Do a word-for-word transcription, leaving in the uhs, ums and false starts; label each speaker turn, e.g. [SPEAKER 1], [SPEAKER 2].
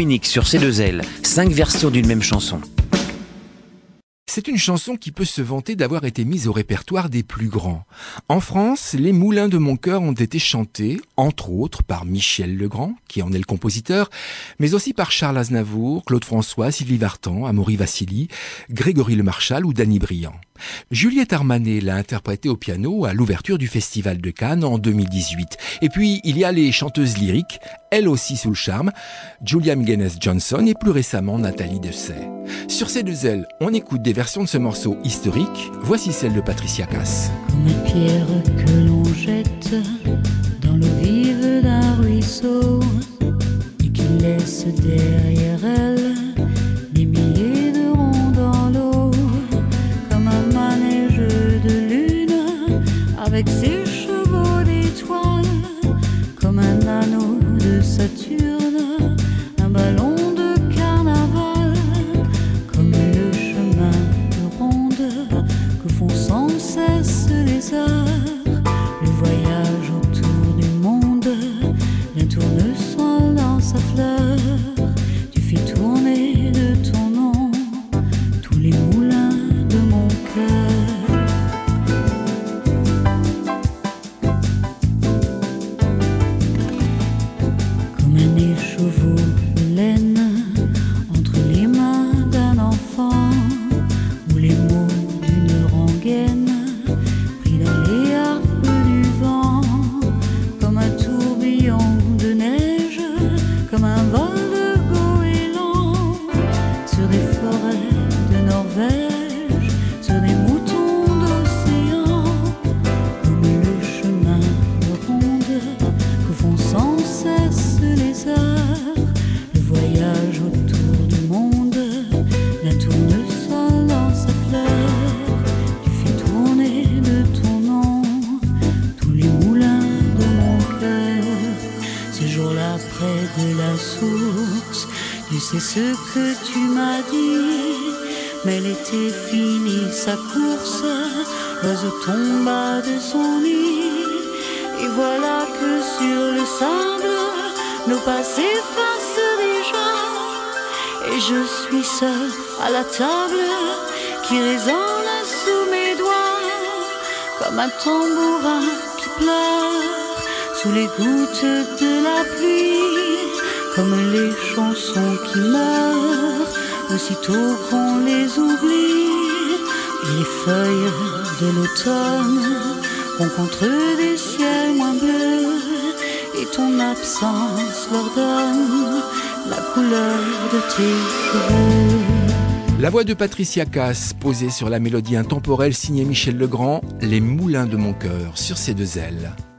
[SPEAKER 1] unique sur C deux L, cinq versions d'une même chanson.
[SPEAKER 2] C'est une chanson qui peut se vanter d'avoir été mise au répertoire des plus grands. En France, les Moulins de mon cœur ont été chantés, entre autres, par Michel Legrand, qui en est le compositeur, mais aussi par Charles Aznavour, Claude François, Sylvie Vartan, Amaury Vassili, Grégory Lemarchal ou Danny Briand. Juliette Armanet l'a interprété au piano à l'ouverture du Festival de Cannes en deux mille dix-huit. Et puis, il y a les chanteuses lyriques, elles aussi sous le charme, Julia Migenes-Johnson et plus récemment Nathalie Dessay. Sur C deux L, on écoute des versions de ce morceau historique. Voici celle de Patricia Cass.
[SPEAKER 3] Comme une pierre que l'on jette dans l'eau vive d'un ruisseau et qui laisse derrière elle des milliers de ronds dans l'eau, comme un manège de lune avec ses chevaux d'étoiles, comme un anneau de Saturne, un ballon de carnaval, comme le chemin de ronde que font sans cesse les heures, le voyage autour du monde d'un tournesol dans sa fleur. Tu fais tourner de ton nom tous les moulins de mon cœur. Comme un écheveau de laine entre les mains d'un enfant, ou les mots d'une rengaine pris dans les harpes du vent, comme un tourbillon de neige, comme un vol de goéland sur des forêts de Norvège, sur des moutons d'océan, comme le chemin de ronde que font sans cesse les heures, le voyage autour du monde d'un tournesol dans sa fleur. Tu fais tourner de ton nom tous les moulins de mon cœur. Ce jour-là près de la source, tu sais ce que tu m'as dit, mais l'été finit sa course, l'oiseau tomba de son nid, et voilà que sur le sable nos pas s'effacent déjà, et je suis seule à la table qui résonne sous mes doigts, comme un tambourin qui pleure sous les gouttes de la pluie, comme les chansons qui meurent aussitôt qu'on les oublie, et les feuilles de l'automne rencontrent des ciels moins bleus, et ton absence leur donne la couleur de tes cheveux.
[SPEAKER 2] La voix de Patricia Cass, posée sur la mélodie intemporelle signée Michel Legrand, Les Moulins de mon cœur, sur C deux L.